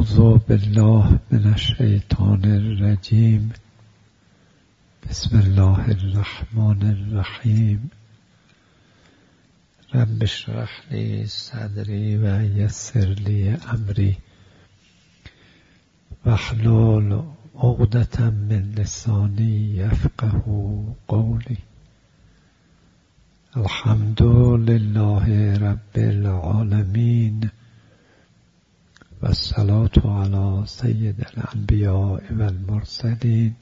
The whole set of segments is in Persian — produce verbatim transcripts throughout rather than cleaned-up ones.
اعوذ بالله من الشیطان الرجیم. بسم الله الرحمن الرحیم. رب اشرح لی صدری و یسر لی امری واحلل عقدة من لسانی یفقهوا قولی. الحمد لله رب العالمین و الصلاة علی سید الانبیاء و المرسلین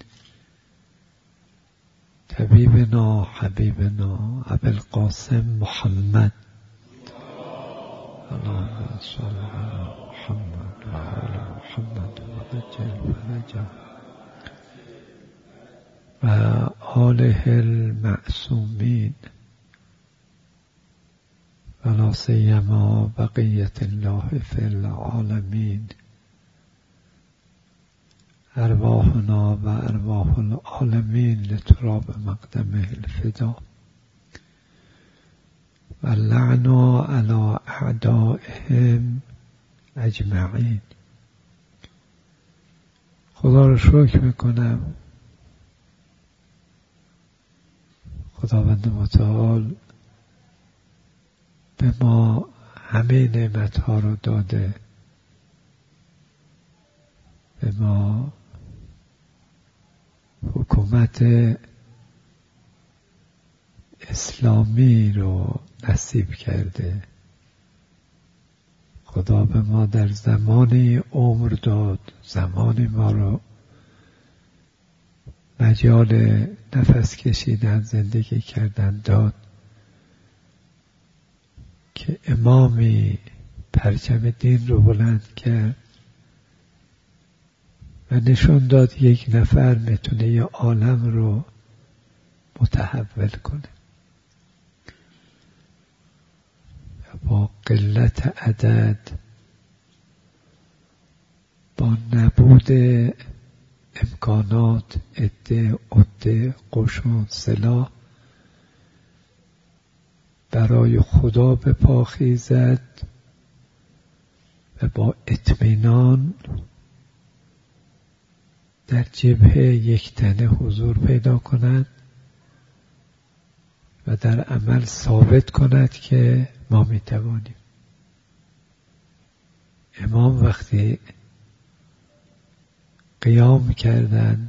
طبیبنا حبیبنا ابی القاسم محمد. اللهم صل علی محمد و آل محمد و عجل فرجه و آله المعصومین ولا سیما بقیت الله فی العالمین. ارواحنا و ارواح العالمین لتراب مقدمه الفدا و لعنا علی اعدائهم اجمعین. خدا رو شکر میکنم، خداوند متعال به ما همه نعمتها رو داده، به ما حکومت اسلامی رو نصیب کرده. خدا به ما در زمانی عمر داد، زمانی ما رو مجال نفس کشیدن، زندگی کردن داد که امامی پرچم دین رو بلند کرد و نشون داد یک نفر میتونه یه عالم رو متحول کنه. با قلت عدد، با نبود امکانات، عده، عده، قشون، سلاح، برای خدا به پا خیزد و با اطمینان در جبهه یک تنه حضور پیدا کند و در عمل ثابت کند که ما میتوانیم. امام وقتی قیام کردند،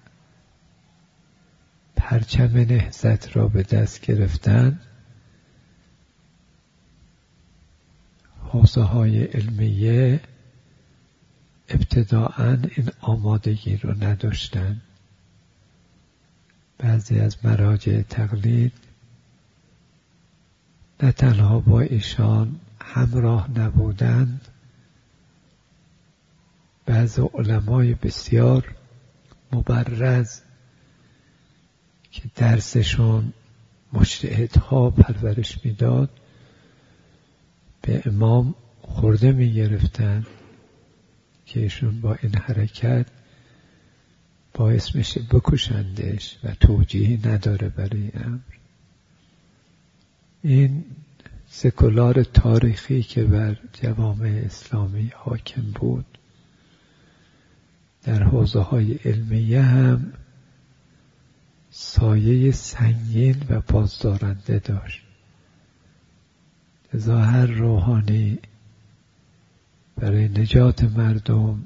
پرچم نهضت را به دست گرفتند، حوزه های علمیه ابتداعاً این آمادگی رو نداشتند. بعضی از مراجع تقلید نه تنها با ایشان همراه نبودند، بعضی علمای بسیار مبرز که درسشون مجتهدها پرورش میداد به امام خورده می گرفتن که ایشون با این حرکت باعث میشه بکشندش و توجیهی نداره برای امر. این سکولار تاریخی که بر جوامع اسلامی حاکم بود در حوزه های علمیه هم سایه سنگین و بازدارنده داشت. لذا هر روحانی برای نجات مردم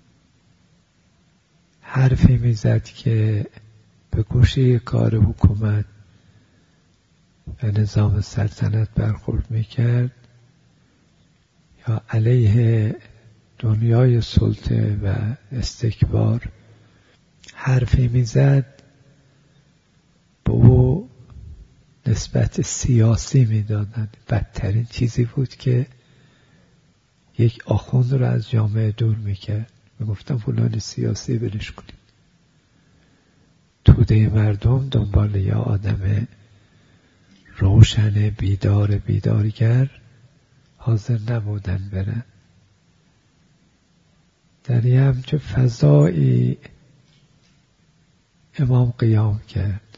حرفی میزد که به گوشه کار حکومت و نظام سلطنت برخورد میکرد یا علیه دنیای سلطه و استکبار حرفی میزد، به او نسبت سیاسی میدادند. بدترین چیزی بود که یک آخوند رو از جامعه دور میکرد. میگفتم فلان سیاسی برش کنید. توده مردم دنبال یا آدم روشن بیدار بیدارگر حاضر نبودن برن. در یه همچه فضایی امام قیام کرد.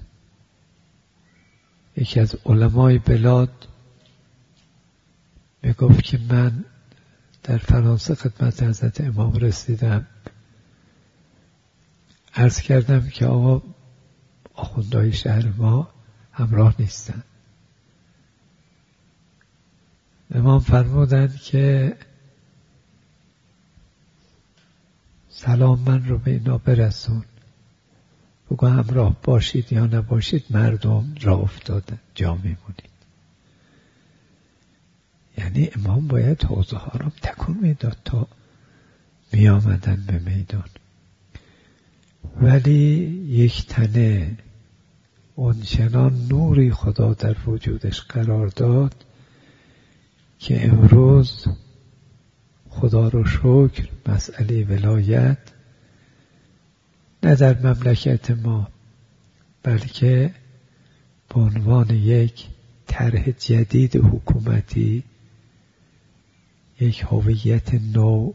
یکی از علمای بلاد میگفت که من در فرانسه خدمت حضرت امام رسیدم، عرض کردم که آقا آخوندهای شهر ما همراه نیستن. امام فرمودند که سلام من رو به اینا برسون، بگو همراه باشید یا نباشید مردم را افتادن، جا میمونید. یعنی امام باید حوزه ها را تکون میداد تا می آمدن به میدان. ولی یک تنه اونچنان نوری خدا در وجودش قرار داد که امروز خدا رو شکر مسئله ولایت نه در مملکت ما بلکه به عنوان یک طرح جدید حکومتی، یک هویت نو،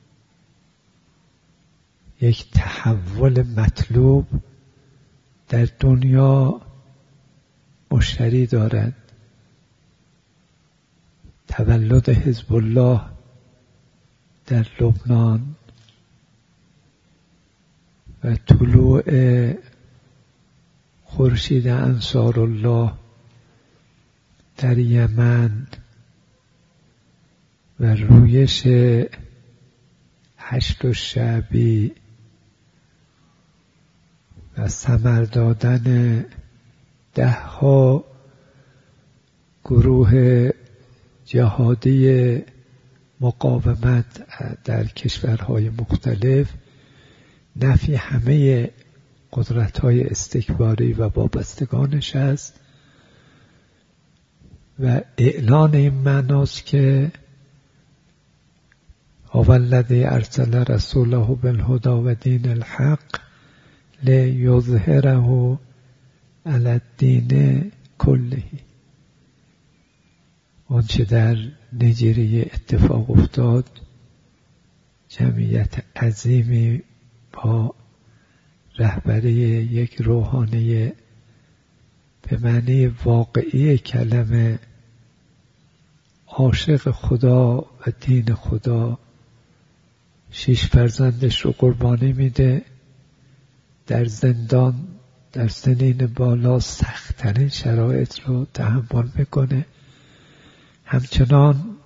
یک تحول مطلوب در دنیا مشتری دارد. تولد حزب الله در لبنان و طلوع خورشید انصار الله در یمن و رویش هشت الشعبی و ثمر دادن ده ها گروه جهادی مقاومت در کشورهای مختلف، نفی همه قدرت‌های استکباری و وابستگانش است و اعلان این معناست که هو الذی ارسل رسوله بالهدی و دین الحق لیظهره علی الدین کله. آنچه در نیجریه اتفاق افتاد، جمعیت عظیمی با رهبری یک روحانی به معنی واقعی کلمه عاشق خدا و دین خدا شش فرزندش رو قربانی میده، در زندان در سنین بالا سخت‌ترین شرایط رو تحمل میکنه، همچنان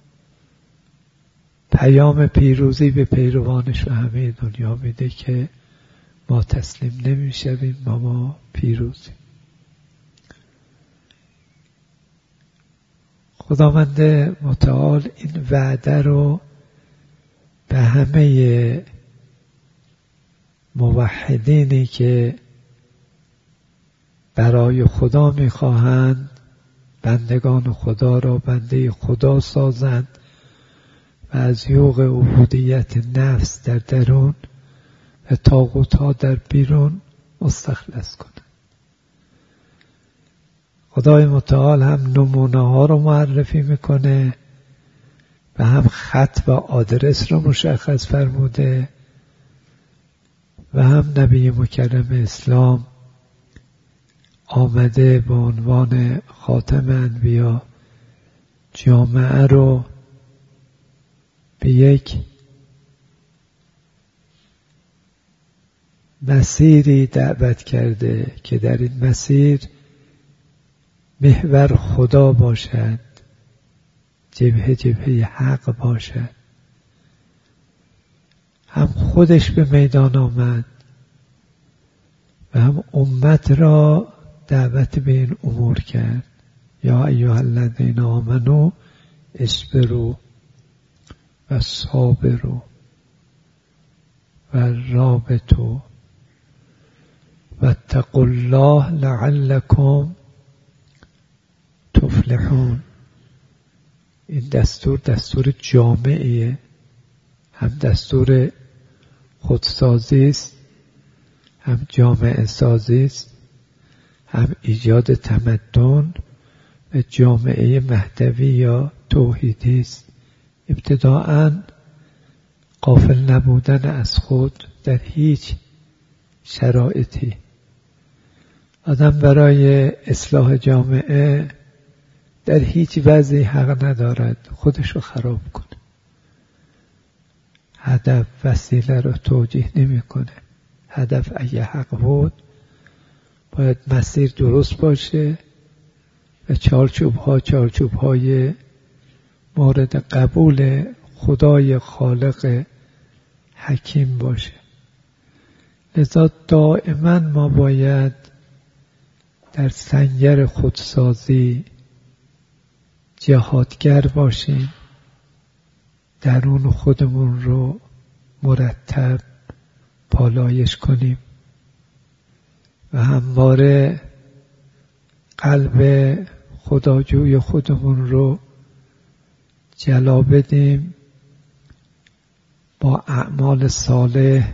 پیام پیروزی به پیروانش و همه دنیا میده که ما تسلیم نمیشویم، ما ما پیروزیم. خداوند متعال این وعده رو به همه موحدینی که برای خدا میخواهند بندگان خدا را بنده خدا سازند و از یوغ عبودیت نفس در درون و طاغوت‌ها در بیرون مستخلص کنند. خدای متعال هم نمونه ها رو معرفی میکنه و هم خط و آدرس رو مشخص فرموده و هم نبی مکرم اسلام آمده به عنوان خاتم انبیا جامعه رو به یک مسیری دعوت کرده که در این مسیر محور خدا باشد، جبهه جبهه حق باشد. هم خودش به میدان آمد و هم امت را دعوت به این امور کرد. یا ایها الذین آمنوا اصبروا و صابروا و رابطوا و اتقوا الله لعلکم تفلحون. این دستور دستور جامعیه، هم دستور خودسازی است، هم جامعه سازی است، هم ایجاد تمدن و جامعه مهدوی یا توحیدی است. ابتداءً غافل نبودن از خود در هیچ شرایطی. آدم برای اصلاح جامعه در هیچ وضعی حق ندارد خودش رو خراب کنه. هدف وسیله رو توجیه نمیکنه. هدف اگه حق بود باید مسیر درست باشه و چارچوب ها چارچوب های مورد قبول خدای خالق حکیم باشه. لذا دائما ما باید در سنگر خودسازی جهادگر باشیم، درون خودمون رو مرتب پالایش کنیم و همواره قلب خداجوی خودمون رو جلا بدیم، با اعمال صالح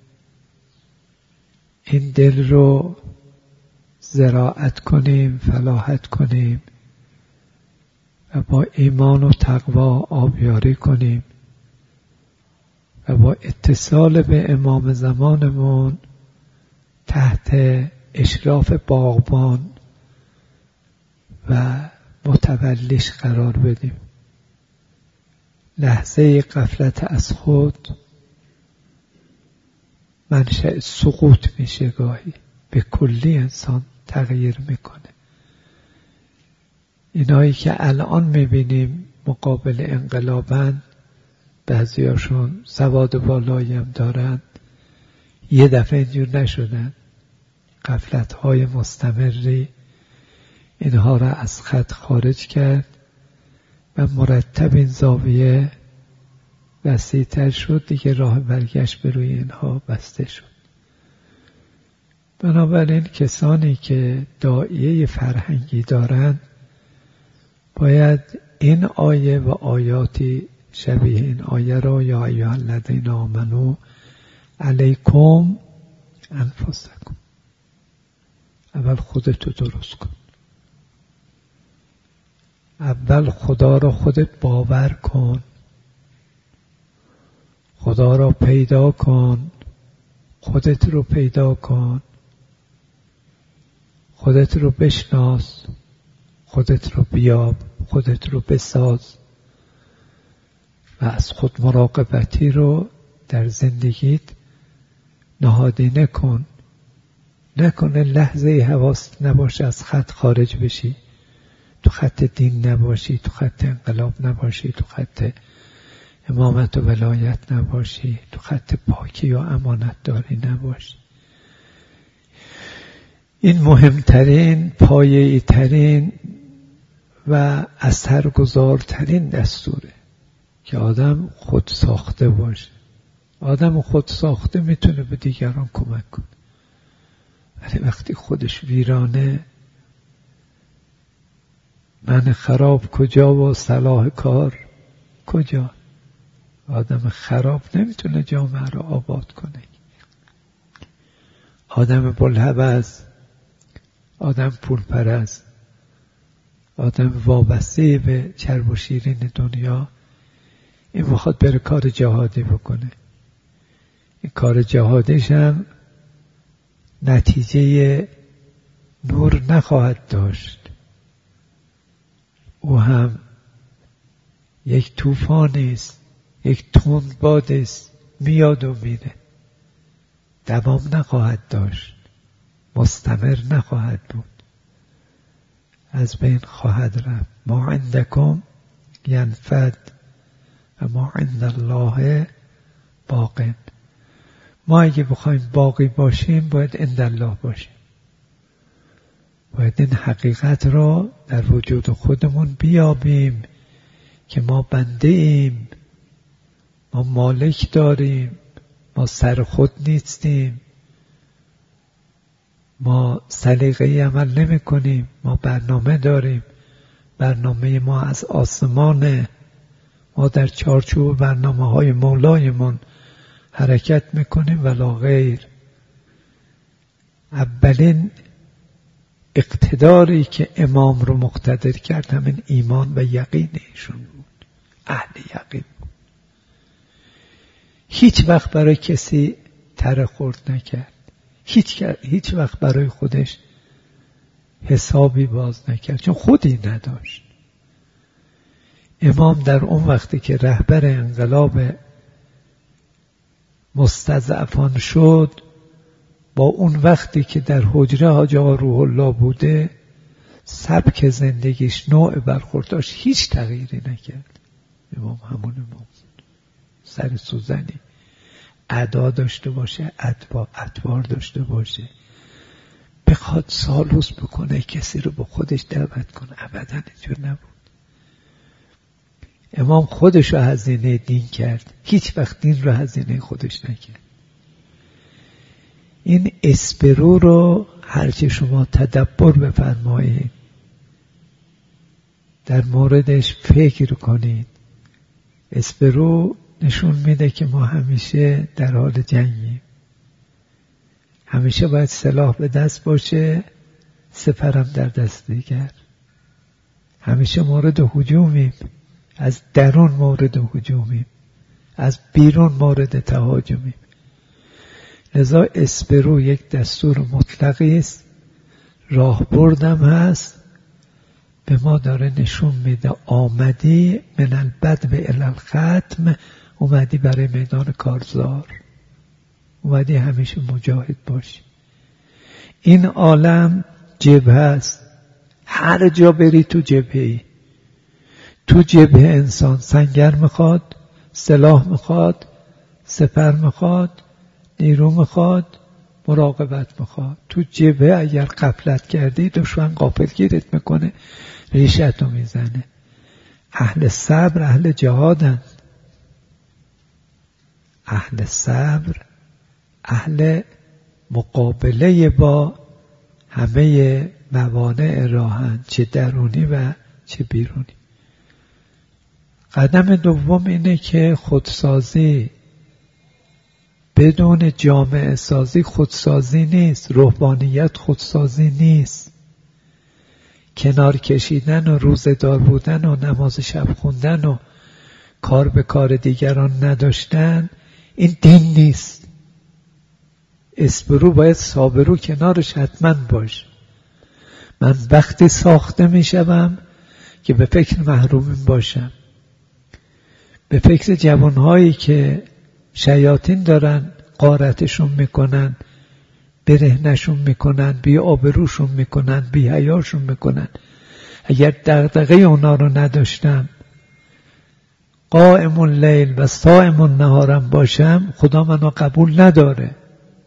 این دل رو زراعت کنیم، فلاحت کنیم و با ایمان و تقوا آبیاری کنیم و با اتصال به امام زمانمون تحت اشراف باغبان و متولیش قرار بدیم. لحظه غفلت از خود منشأ سقوط میشه، گاهی به کلی انسان تغییر میکنه. اینایی که الان میبینیم مقابل انقلابن، بعضیاشون سواد بالایی هم دارن، یه دفعه اینجور نشدن. غفلت‌های مستمری اینها را از خط خارج کرد و مرتب این زاویه وسیع‌تر شد، دیگه راه برگشت به روی اینها بسته شد. بنابراین کسانی که داعیه فرهنگی دارند باید این آیه و آیاتی شبیه این آیه را، یا ایها الذین آمنوا علیکم انفسکم، اول خودتو درست کن، اول خدا را خودت باور کن، خدا را پیدا کن، خودت رو پیدا کن، خودت رو بشناس، خودت رو بیاب، خودت رو بساز و از خود مراقبتی رو در زندگیت نهادینه کن. نکنه لحظه حواست نباشه از خط خارج بشی، تو خط دین نباشی، تو خط انقلاب نباشی، تو خط امامت و ولایت نباشی، تو خط پاکی و امانت داری نباشی. این مهمترین، پایه‌ای ترین و اثرگذارترین دستوره که آدم خود ساخته باشه. آدم خود ساخته میتونه به دیگران کمک کنه، ولی وقتی خودش ویرانه، من خراب کجا و صلاح کار کجا؟ آدم خراب نمیتونه جامعه رو آباد کنه. آدم بلهوس، آدم پولپرست، آدم وابسته به چرب و شیرین دنیا، این میخواد بره کار جهادی بکنه. این کار جهادیش هم نتیجه نور نخواهد داشت. او هم یک طوفانی است، یک تند باد است، میاد و میره، دوام نخواهد داشت، مستمر نخواهد بود، از بین خواهد رفت. ما عندکم ینفد و ما عند الله باق. ما اگه بخوایم باقی باشیم باید عند الله باشیم. باید این حقیقت را در وجود خودمون بیابیم که ما بنده ایم، ما مالک داریم، ما سر خود نیستیم، ما سلیقه‌ای عمل نمی کنیم، ما برنامه داریم، برنامه ما از آسمانه، ما در چارچوب برنامه های مولایمون حرکت میکنیم ولا غیر. اولین اقتداری که امام رو مقتدر کرد همین ایمان و یقین ایشون بود، اهل یقین بود. هیچ وقت برای کسی تره خورد نکرد، هیچ, هیچ وقت برای خودش حسابی باز نکرد، چون خودی نداشت. امام در اون وقتی که رهبر انقلاب مستضعفان شد، با اون وقتی که در حجره حاج آقا روح الله بوده، سبک زندگیش، نوع برخورداش هیچ تغییری نکرد. امام همون امام سر سوزنی، ادا داشته باشه، ادبار, ادبار داشته باشه، بخواد سالوس بکنه، کسی رو به خودش دعوت کنه، ابدا اینجور نبود. امام خودش رو هزینه دین کرد، هیچ وقت دین رو هزینه خودش نکرد. این اسپرو رو هرچی شما تدبر بفرمایید، در موردش فکر کنید. اسپرو نشون میده که ما همیشه در حال جنگیم، همیشه باید سلاح به دست باشه، سپرم در دست دیگر، همیشه مورد هجومیم، از درون مورد هجومیم، از بیرون مورد تهاجمیم. لذا اسپرو یک دستور مطلقی است، راهبردم هست، به ما داره نشون میده آمدی من البدو الی الختم، اومدی برای میدان کارزار، اومدی همیشه مجاهد باشی. این عالم جبهه است، هر جا بری تو جبهه‌ای. تو جبهه انسان سنگر میخواد، سلاح میخواد، سپر میخواد، نیرو میخواد، مراقبت میخواد. تو جبهه اگر غفلت کردی دشمن غافلگیرت میکنه، ریشتو میزنه. اهل صبر اهل جهادن، اهل صبر اهل مقابله با همه موانع راهن، چه درونی و چه بیرونی. قدم دوم اینه که خودسازی بدون جامعه سازی خودسازی نیست، روحانیت خودسازی نیست. کنار کشیدن و روزه‌دار بودن و نماز شب خوندن و کار به کار دیگران نداشتن این دین نیست. اسپرو باید صابرو کنارش حتما باش. من وقتی ساخته می شدم که به فکر محرومین باشم، به فکر جوانهایی که شیاطین دارن غارتشون میکنن، برهنشون میکنن، بی آبروشون میکنن، بی حیاشون میکنن. اگر دغدغه اونا رو نداشتم، قائم اللیل و صائم النهارم باشم، خدا منو قبول نداره.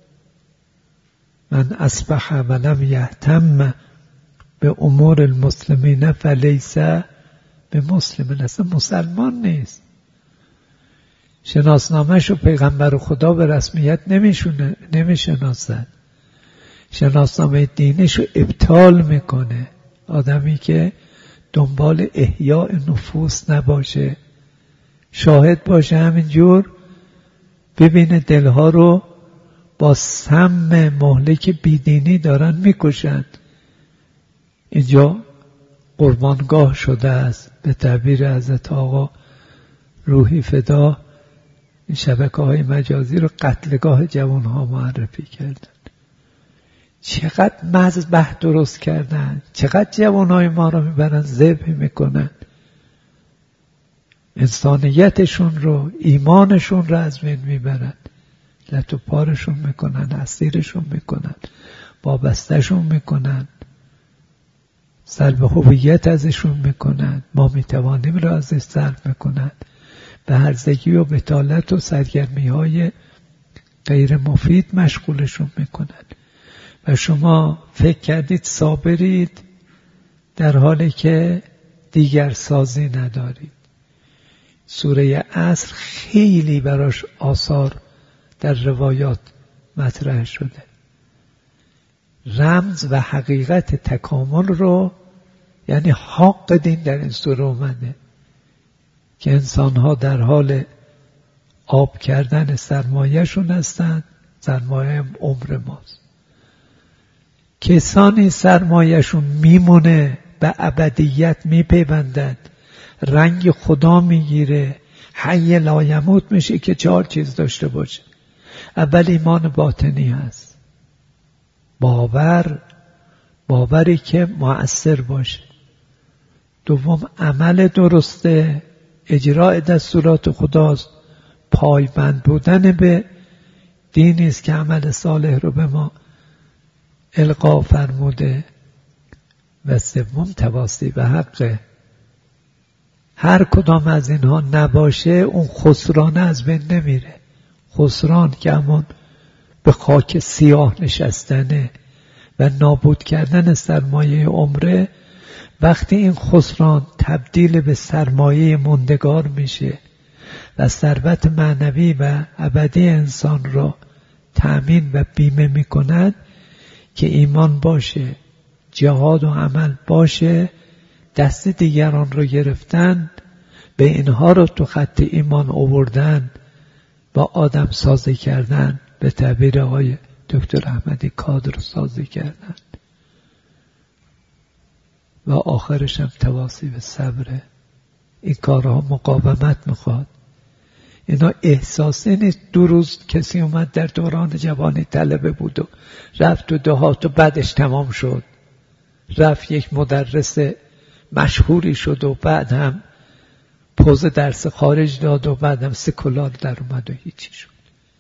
من اصبح ولم یهتم به امور المسلمین فلیس به مسلم، اصلا مسلمان نیست. شناسنامه‌شو پیغمبر خدا به رسمیت نمیشونه نمیشناسد، شناسنامه دینشو ابطال میکنه. آدمی که دنبال احیاء نفوس نباشه، شاهد باشه، همینجور ببینه دلها رو با سم مهلک بیدینی دارن میکشند. اینجا قربانگاه شده است، به تعبیر حضرت آقا روحی فدا، این شبکه های مجازی رو قتلگاه جوان ها معرفی کردن. چقدر مذبح درست کردن، چقدر جوان های ما رو میبرن ذبح میکنن، انسانیتشون رو، ایمانشون رو از بین میبرن، لط و پارشون میکنن، اسیرشون میکنن، وابستهشون میکنن، سلب هویت ازشون میکنن، ما میتوانیم رو ازش سلب میکنن، به هرزگی و بطالت و سرگرمی های غیر مفید مشغولشون میکنن. و شما فکر کردید صابرید در حالی که دیگر سازی ندارید. سوره عصر خیلی براش آثار در روایات مطرح شده. رمز و حقیقت تکامل رو، یعنی حق دین در این سوره اومده که انسانها در حال آب کردن سرمایه‌شون هستند، سرمایه عمر ماست. کسانی سرمایه‌شون میمونه، به ابدیت میپیوندند، رنگ خدا میگیره، حی لا یموت میشه که چهار چیز داشته باشه. اول ایمان باطنی هست، باور، باوری که مؤثر باشه. دوم عمل درسته، اجرای دستورات خداست، پایبند بودن به دینی است که عمل صالح رو به ما القا فرموده. و سوم تواصی به حقه. هر کدام از اینها نباشه اون خسران از بین نمیره. خسران که همون به خاک سیاه نشستنه و نابود کردن سرمایه عمره. وقتی این خسران تبدیل به سرمایه ماندگار میشه و ثروت معنوی و ابدی انسان را تأمین و بیمه میکند که ایمان باشه، جهاد و عمل باشه، دست دیگران رو گرفتن، به اینها رو تو خط ایمان آوردن و آدم سازی کردن، به تعبیر آقای دکتر احمدی کادر سازی کردن و آخرش هم تواصی به صبره. این کارها مقاومت میخواد. اینا احساسی نیست. دو روز کسی اومد در دوران جوانی طلبه بود و رفت تو دهات و بعدش تمام شد، رفت یک مدرس مشهوری شد و بعد هم پوز درس خارج داد و بعد هم سکولار در اومد و هیچی شد.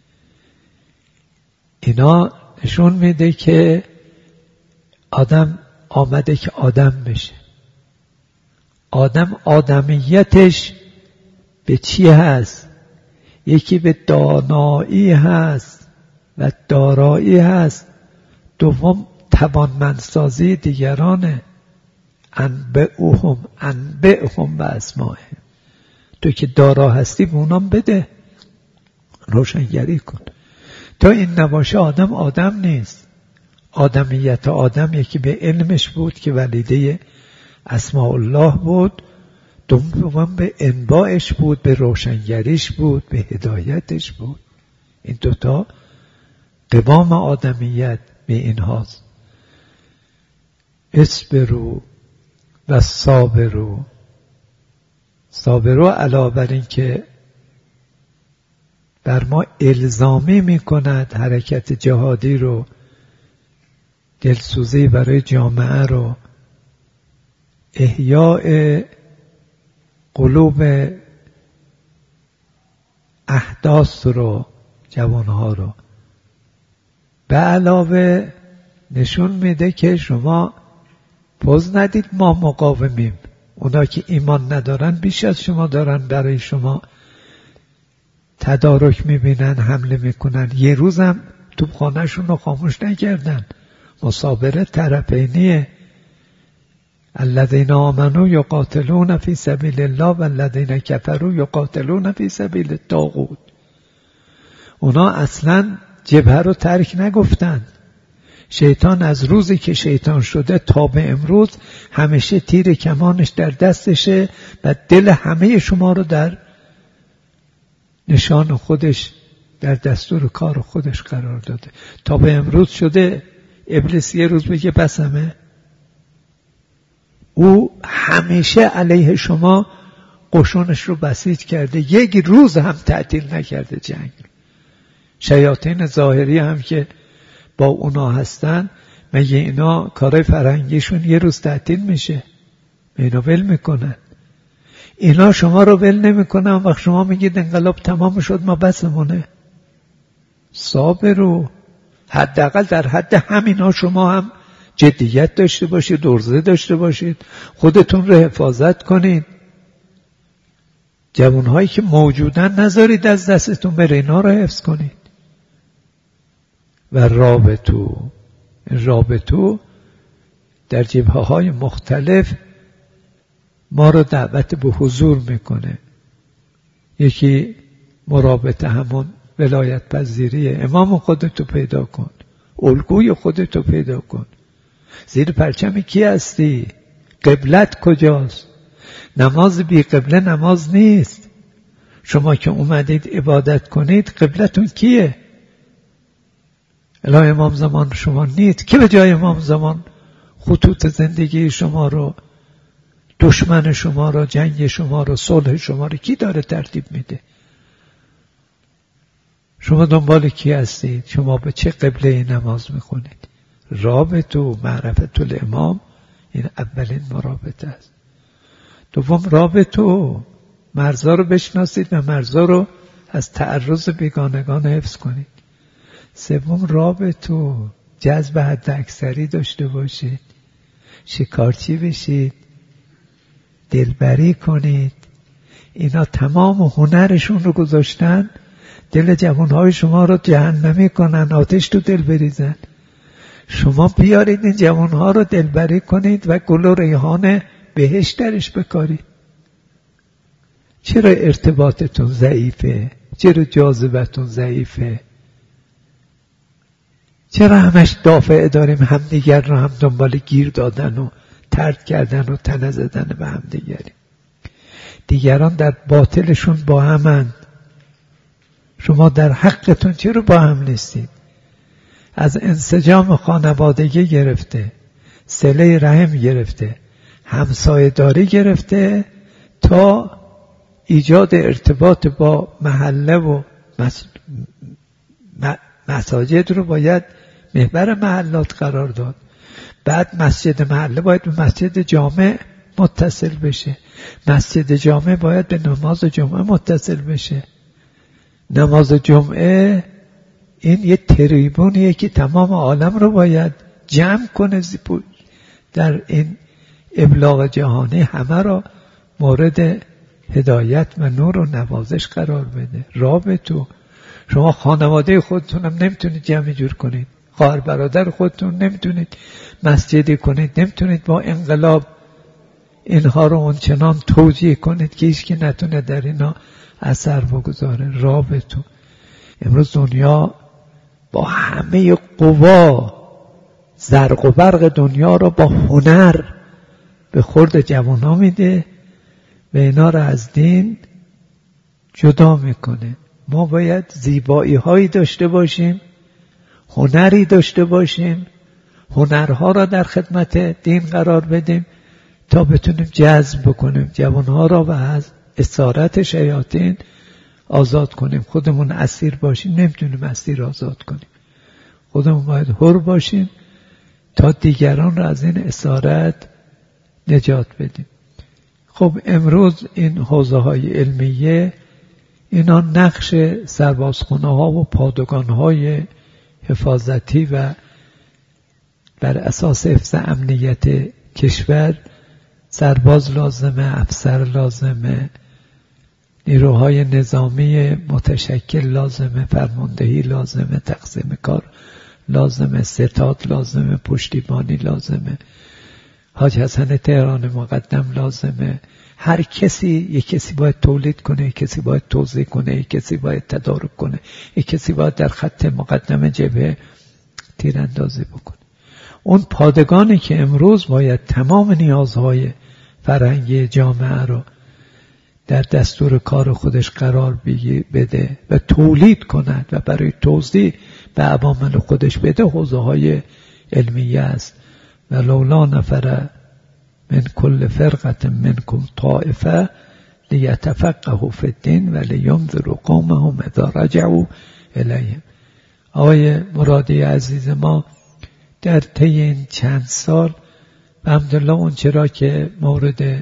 اینا نشون میده که آدم آمده که آدم بشه. آدم آدمیتش به چی هست؟ یکی به دانایی هست و دارایی هست. دوم توانمندسازی دیگرانه. انبئهم انبئهم و اسمائهم. تو که دارا هستی به اونام بده، روشنگری کن. تا این نباشه آدم آدم نیست. آدمیت آدم یکی به علمش بود که ولیده اسماء الله بود، دوم به انباعش بود، به روشنگریش بود، به هدایتش بود. این دوتا قوام آدمیت به این هاست. اصبروا و صابروا. صابروا علاوه بر این که بر ما الزامی می کند حرکت جهادی رو، دلسوزی برای جامعه رو، احیاء قلوب احداث رو، جوانها رو، به علاوه نشون میده که شما پوز ندید ما مقاومیم. اونا که ایمان ندارن بیش از شما دارن برای شما تدارک میبینن، حمله میکنن. یه روزم توپخانه‌شون رو خاموش نکردن. مصابره طرفینیه. الذین آمنوا یقاتلون فی سبیل الله و الذین کفروا یقاتلون فی سبیل الطاغوت. اونا اصلا جبهه رو ترک نگفتن. شیطان از روزی که شیطان شده تا به امروز همیشه تیر کمانش در دستشه و دل همه شما رو در نشان خودش، در دستور کار خودش قرار داده. تا به امروز شده ابلیس یه روز بگه بسمه؟ او همیشه علیه شما قشونش رو بسیج کرده، یک روز هم تعطیل نکرده جنگ. شیاطین ظاهری هم که با اونا هستن، مگه اینا کارای فرهنگیشون یه روز تعطیل میشه؟ اینا ول میکنن. اینا شما رو ول نمیکنن. وقت شما میگید انقلاب تمام شد ما بسمونه. صابرو. حداقل در حد همینا شما هم جدیت داشته باشید، عرضه داشته باشید، خودتون رو حفاظت کنید. جوانهایی که موجودن نذارید از دستتون بره، اینا رو حفظ کنید. و رابطو. رابطو در جبهه های مختلف ما رو دعوت به حضور میکنه. یکی مرابطه همون ولایت پذیریه. امام خودتو پیدا کن، الگوی خودتو پیدا کن. زیر پرچم کی هستی؟ قبلت کجاست؟ نماز بی قبله نماز نیست. شما که اومدید عبادت کنید قبلتون کیه؟ الهی امام زمان شما نیست. کی به جای امام زمان خطوط زندگی شما رو، دشمن شما رو، جنگ شما رو، صلح شما رو کی داره ترتیب میده؟ شما دنبال کی هستید؟ شما به چه قبله نماز میخونید؟ رابط و معرفت الامام این اولین مرابطه است. دوم رابط و مرزا رو بشناسید و مرزا رو از تعرض بیگانگان حفظ کنید. سوم رابطه، جذب حد اکثری داشته باشید، شکارچی بشید، دلبری کنید. اینا تمام هنرشون رو گذاشتن دل جوانهای شما رو جهنمی کنن، آتش تو دل بریزن. شما بیارید این جوانها رو دلبری کنید و گل و ریحان بهشت درش بکارید. چرا ارتباطتون ضعیفه؟ چرا جاذبتون ضعیفه؟ چرا همش دافعه داریم همدیگر رو هم دنبال گیر دادن و طرد کردن و تنه زدن به همدیگری؟ دیگران در باطلشون با همن، شما در حقتون چرا با هم نیستید؟ از انسجام خانوادگی گرفته، صله رحم گرفته، همسایه داری گرفته تا ایجاد ارتباط با محله و مساجد رو باید محور محلات قرار داد. بعد مسجد محله باید به مسجد جامع متصل بشه، مسجد جامع باید به نماز جمعه متصل بشه. نماز جمعه این یه تریبونیه که تمام عالم رو باید جمع کنه در این ابلاغ جهانی، همه را مورد هدایت و نور و نوازش قرار بده. رابطه، شما خانواده خودتون هم نمیتونید جمع جور کنید، خواهر برادر خودتون نمیتونید مسجدی کنید، نمیتونید با انقلاب اینها رو اونچنان توجیه کنید که هیچ کی نتونه در اینا اثر بگذاره. رابطه، امروز دنیا با همه قوا، زرق و برق دنیا رو با هنر به خورد جوانها میده و اینا رو از دین جدا میکنه. ما باید زیبایی هایی داشته باشیم، هنری داشته باشیم، هنرها را در خدمت دین قرار بدیم تا بتونیم جذب بکنیم جوانها را و از اسارت شیاطین آزاد کنیم. خودمون اسیر باشیم نمیتونیم اسیر آزاد کنیم، خودمون باید حر باشیم تا دیگران را از این اسارت نجات بدیم. خب امروز این حوزه های علمیه، اینا نقش سربازخانه ها و پادگان های حفاظتی و بر اساس حفظ امنیت کشور سرباز لازمه، افسر لازمه، نیروهای نظامی متشکل لازمه، فرماندهی لازمه، تقسیم کار لازمه، ستاد لازمه، پشتیبانی لازمه، حاج حسن تهران مقدم لازمه. هر کسی، یک کسی باید تولید کنه، یک کسی باید توزیع کنه، یک کسی باید تدارک کنه، یک کسی باید در خط مقدم جبهه تیراندازی بکنه. اون پادگانی که امروز باید تمام نیازهای فرهنگی جامعه رو در دستور کار خودش قرار بده و تولید کند و برای توزیع به عوامل خودش بده، حوزه های علمیه است. و لولا نفر من کل فرقة منکم طائفه لیتفقهوا فی الدین و لینذروا قومهم اذا رجعوا الیهم. آقای مرادی عزیز ما در طی این چند سال الحمدلله اون چرا که مورد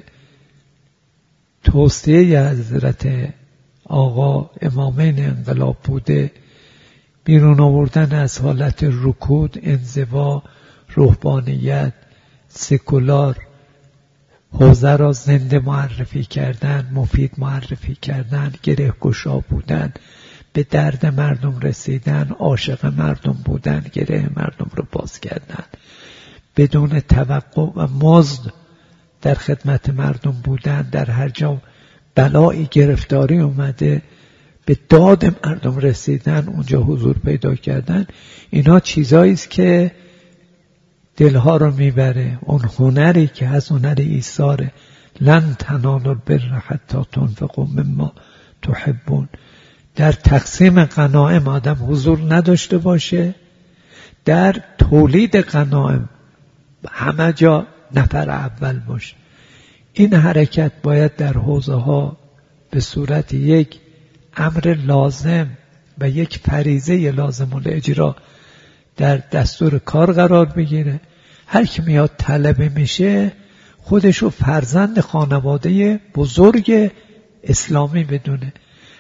توصیه حضرت آقا امامین انقلاب بوده، بیرون آوردن از حالت رکود، انزوا، روحانیت، سکولار، حوزه را زنده معرفی کردن، مفید معرفی کردن، گره گشا بودن، به درد مردم رسیدن، عاشق مردم بودن، گره مردم رو باز کردن، بدون توقع و مزد در خدمت مردم بودن. در هر جا بلایی گرفتاری اومده به داد مردم رسیدن، اونجا حضور پیدا کردن. اینا چیزایی است که دلها رو میبره. اون هنری که از هنر ایثاره، لن تنالوا البر حتی تنفقوا مما تحبون. در تقسیم غنایم آدم حضور نداشته باشه، در تولید غنایم همه جا نفر اول باشه. این حرکت باید در حوزه ها به صورت یک امر لازم و یک فریضه لازم الاجرا در دستور کار قرار بگیره. هر کی میاد طلبه میشه خودشو فرزند خانواده بزرگ اسلامی بدونه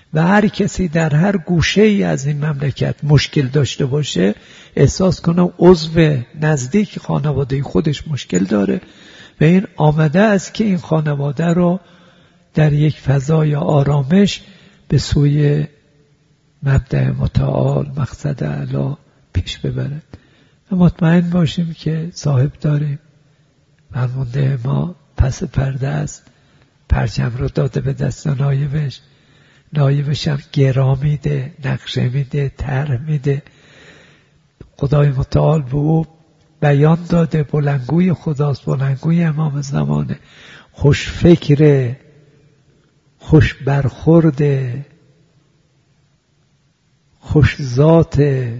و هر کسی در هر گوشه ای از این مملکت مشکل داشته باشه احساس کنه عضو نزدیک خانواده خودش مشکل داره و این آمده است که این خانواده رو در یک فضای آرامش به سوی مبدأ متعال مقصد اعلی پیش ببرد. و مطمئن باشیم که صاحب داریم. فرمانده ما پس پرده است، پرچم رو داده به دست نایبش، نایبش هم گرا میده، نقشه میده، طرح میده. خدای متعال به او بیان داده، بلندگوی خداست، بلندگوی امام زمانه، خوش فکره، خوش برخورده، خوش ذاته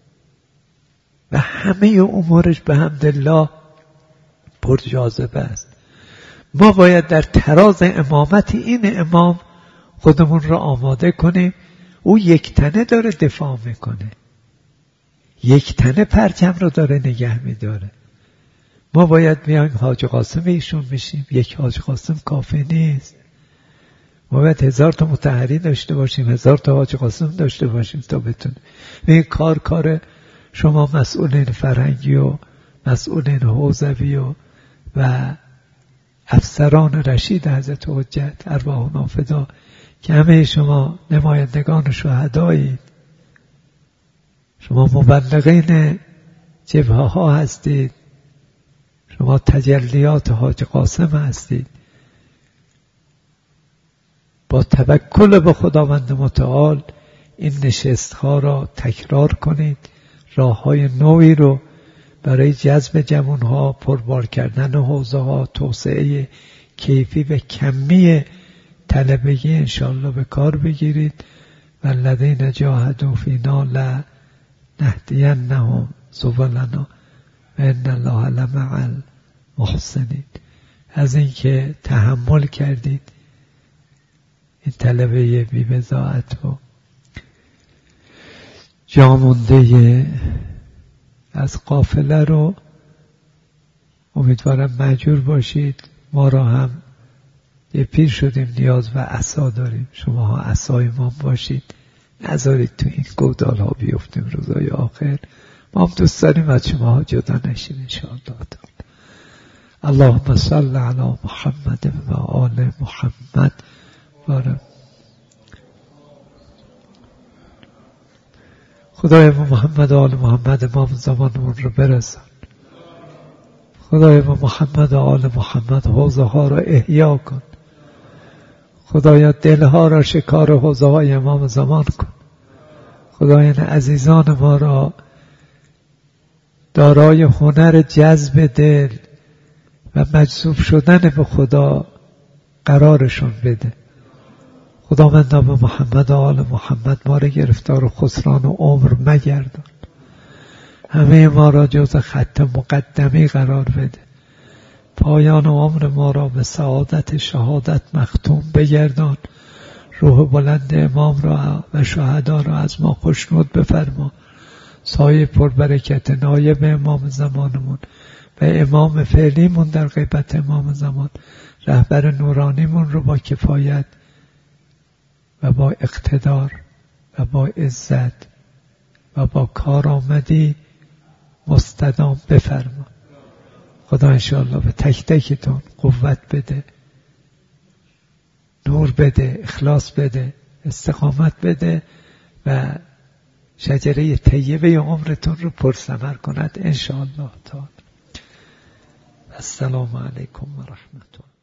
و همه امورش به حمدالله پر جاذبه است. ما باید در تراز امامت این امام خودمون را آماده کنیم. او یک تنه داره دفاع میکنه، یک تنه پرچم رو داره نگه میداره. ما باید بیایم حاج قاسم ایشون بشیم. یک حاج قاسم کافی نیست. ما باید هزار تا مطهری داشته باشیم، هزار تا حاج قاسم داشته باشیم تا بتونیم. این کار کار شما مسئولین فرهنگی و مسئولین حوزوی و و افسران رشید حضرت حجت ارواح نافدا که همه شما نمایندگان شهدایید، شما مبلغین جبهه ها هستید، شما تجلیات حاج قاسم هستید. با توکل به خداوند متعال این نشست ها را تکرار کنید، راه های نوعی رو برای جذب جوان ها، پربار کردن حوزه ها، توسعه کیفی و کمی طلبگی انشاءالله به کار بگیرید. والذین جاهدوا فینا لنهدینهم سبلنا و ان الله لمع المحسنین. از اینکه تحمل کردید این طلبه بی بضاعت و جامونده از قافله رو امیدوارم مأجور باشید. ما را هم یه پیر شدیم نیاز و عصا داریم، شما ها عصای ما باشید، نذارید تو این گودال ها بیفتیم روزای آخر. ما هم دوست داریم از شما ها جدا نشیم انشاءالله. اللهم صل علی محمد و آل محمد. بارم خدای ما محمد و آل محمد امام زمانمون رو برسان. خدای ما محمد و آل محمد حوزه ها را احیا کن. خدایا دلها را شکار حوزه های امام زمان کن. خدایا عزیزان ما را دارای هنر جذب دل و مجذوب شدن به خدا قرارشون بده. خداوندا به محمد و آل محمد ما را گرفتار و خسران و عمر مگردان. همه ما را جز خط مقدمی قرار بده. پایان عمر ما را به سعادت شهادت مختوم بگردان. روح بلند امام را و شهدا را از ما خوشنود بفرما. سایه پربرکت نایب امام زمانمون و امام فعلیمون در غیبت امام زمان، رهبر نورانیمون رو با کفایت و با اقتدار و با عزت و با کارآمدی مستدام بفرما. خدا انشاءالله به تک تکتون قوت بده، نور بده، اخلاص بده، استقامت بده و شجره طیبه عمرتون رو پرثمر کند انشاءالله تعالی. السلام علیکم و رحمت الله.